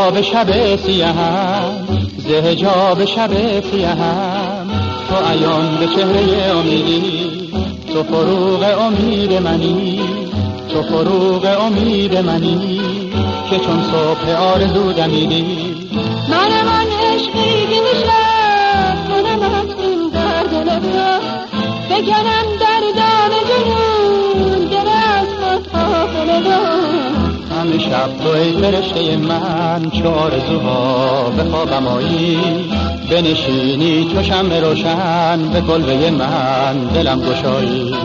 حجاب شب سیاهم، ز حجاب شب سیاهم، تو عیان به چهره امیدی، تو فروغ امید منی، تو فروغ امید منی که چون صبح آرزو دمیدی. منم آن عشقی که میشم کنم تو در دل تو، بکنم در دام جنون دل از خود غافل دو. همه شب تو ای فرشته من، چو آرزوها به خوابم آیی، بنشینی چو شمع روشن، به کلبه من دلم گشایی.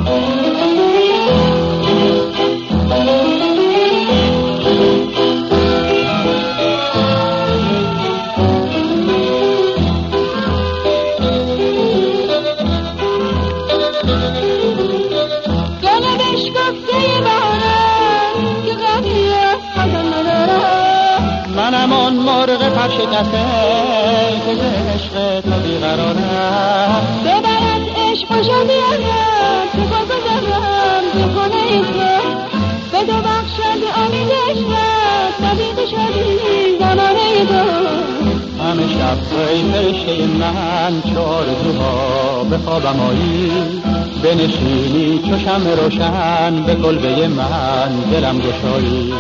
منم آن مرغ پرشکسته که ز عشق تو بیقرارم، ببرد عشق و شدیانم که بگذارم به خونه تو، بده بخشد امید عشقت نبید شدی زمانه تو. همه شب تو ای فرشته من، چو آرزوها به خوابم آیی، بنشینی چو شمع روشن، به کلبه من دلم گشایی.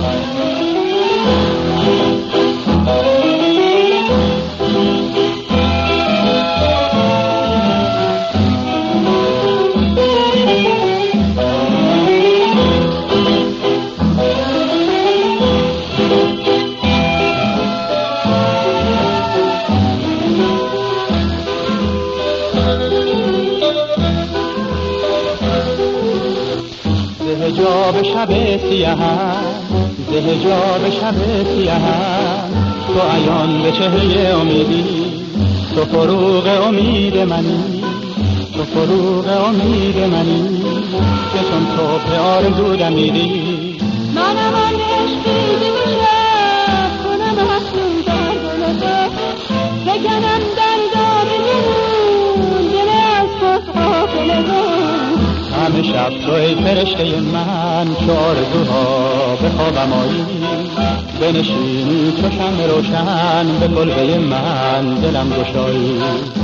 ز حجاب شب سیاهم، ز حجاب شب سیاهم، تو عیان به چهره امیدی، تو فروغ امید منی، تو فروغ امید منی که چون صبح آرزو دمیدی. منم آن عشقی که میشم کنم تو در دل تو، بکنم در دام جنون دل از خود غافل دو. همه شب تو ای فرشته من، چو آرزوها به خوابم آیی، بنشینی چو شمع روشن، به کلبه من دلم گشایی.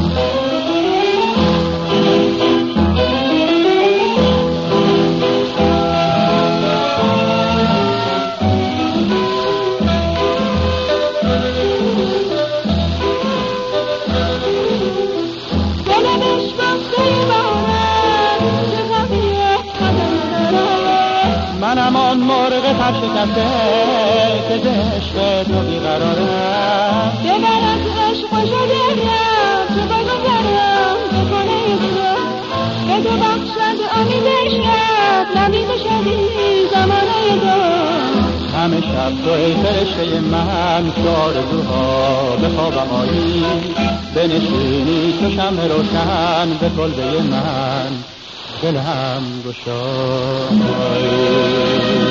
منم آن مرغ پرشکسته که ز عشق تو بیقرارم، ببرد عشق و شدیانم که بگذارم به خونه تو، بده بخشد امید عشقت نبید شدی زمانه تو. همه شب تو ای فرشته من، چو آرزوها به خوابم آیی، بنشینی چو شمع روشن، به کلبه من دلم گشایی.